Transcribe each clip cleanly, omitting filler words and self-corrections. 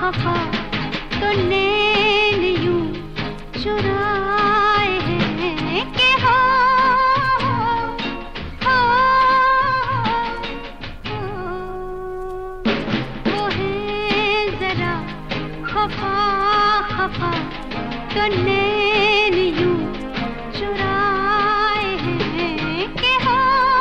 खफा तो नैन यूं चुराए हैं कि हो वो है जरा खफा खफा तो नैन यूं चुराए हैं कि हो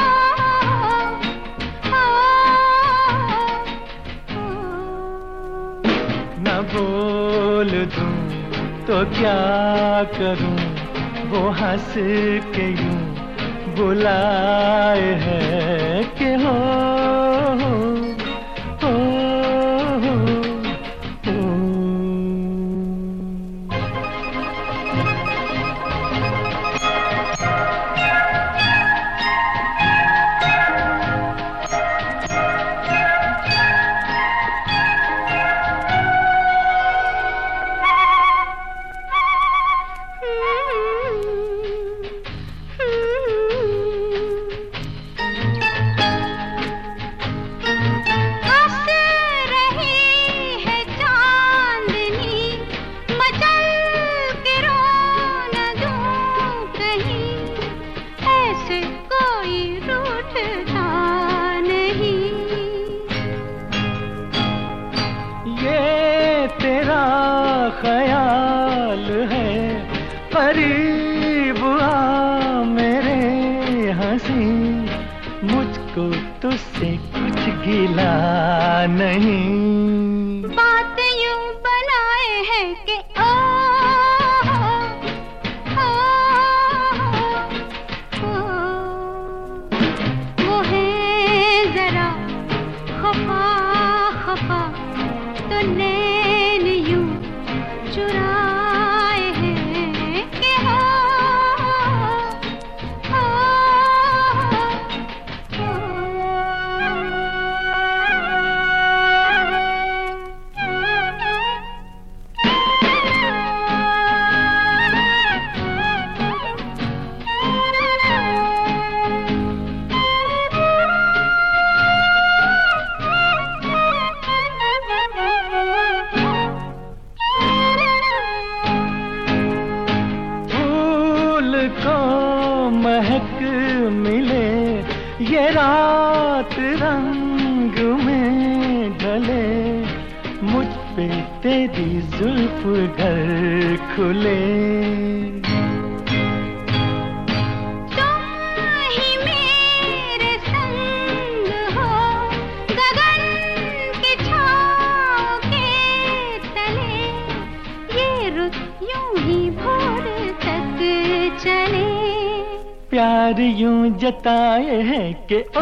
न बोल दूं तो क्या करूं, वो हंस के यूं बुलाए हैं कि हो ख्याल है करीब आ मेरे हंसी, मुझको तुझसे कुछ गिला नहीं। बात यूं बनाए है कि वो है जरा खफा खफा तो नैन यूं चुराए हैं कि हो को महक मिले ये रात रंग में ढले, मुझ पे तेरी जुल्फ घर खुले। प्यार यूं जताए है कि ओ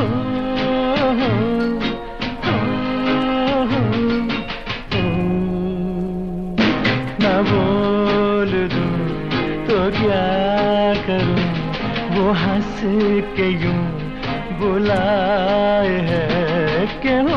न बोल दूं तो क्या करूं, वो हंस के यूं बुलाए है कि हो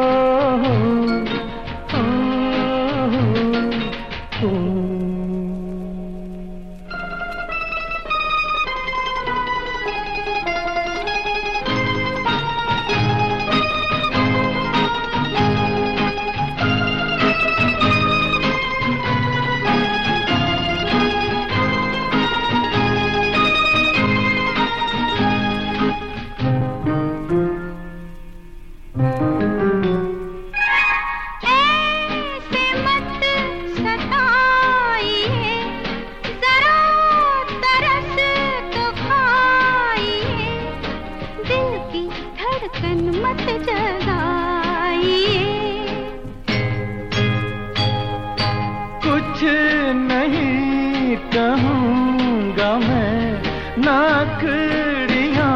मत जगाइए। कुछ नहीं कहूँगा मैं, नाकड़ियाँ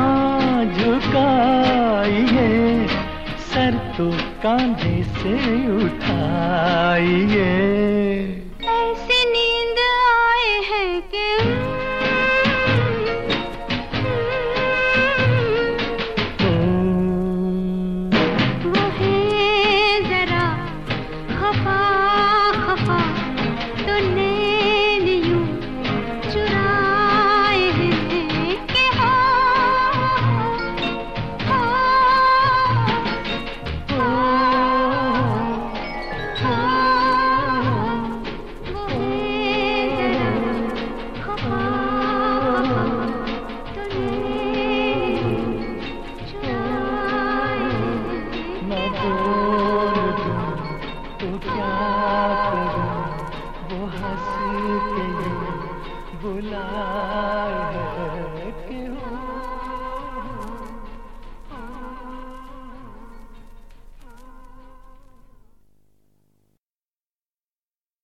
झुकाइए, सर तो कांधे से उठाइए। ऐसी नींद आए है कि बुलाए।